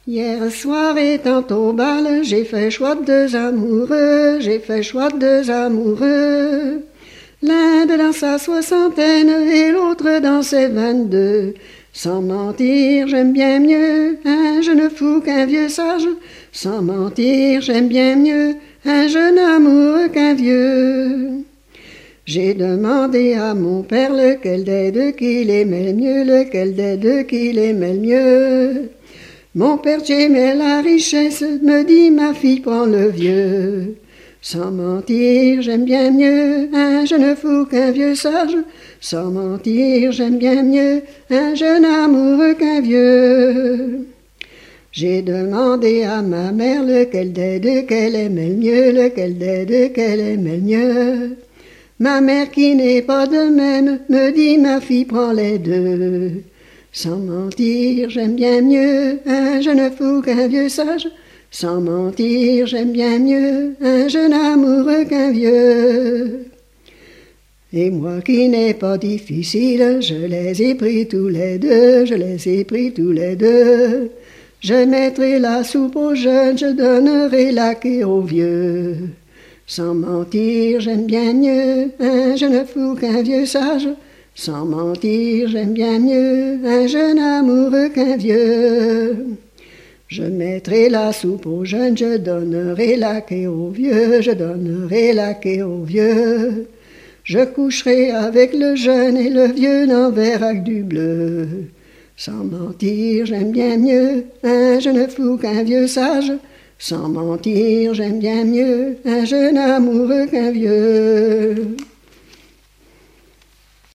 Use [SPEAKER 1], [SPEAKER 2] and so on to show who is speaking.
[SPEAKER 1] Hier soir étant au bal, j'ai fait choix de deux amoureux, j'ai fait choix de deux amoureux. L'un dans sa soixantaine et l'autre dans ses 22. Sans mentir, j'aime bien mieux un jeune fou qu'un vieux sage. Sans mentir, j'aime bien mieux un jeune amoureux qu'un vieux. J'ai demandé à mon père lequel des deux qu'il aimait le mieux, lequel des deux qu'il aimait le mieux. Mon père j'aimait la richesse, me dit ma fille prends le vieux. Sans mentir, j'aime bien mieux un jeune fou qu'un vieux sage. Sans mentir, j'aime bien mieux un jeune amoureux qu'un vieux. J'ai demandé à ma mère lequel des deux qu'elle aimait le mieux, lequel des deux qu'elle aimait le mieux. Ma mère qui n'est pas de même me dit ma fille prends les deux. Sans mentir, j'aime bien mieux un jeune fou qu'un vieux sage. Sans mentir, j'aime bien mieux un jeune amoureux qu'un vieux. Et moi qui n'ai pas difficile, je les ai pris tous les deux, je les ai pris tous les deux. Je mettrai la soupe aux jeunes, je donnerai la quai aux vieux. Sans mentir, j'aime bien mieux un jeune fou qu'un vieux sage. Sans mentir, j'aime bien mieux un jeune amoureux qu'un vieux. Je mettrai la soupe aux jeunes, je donnerai la quai aux vieux, je donnerai la quai aux vieux. Je coucherai avec le jeune et le vieux n'en verra que du bleu. Sans mentir, j'aime bien mieux un jeune fou qu'un vieux sage. Sans mentir, j'aime bien mieux un jeune amoureux qu'un vieux.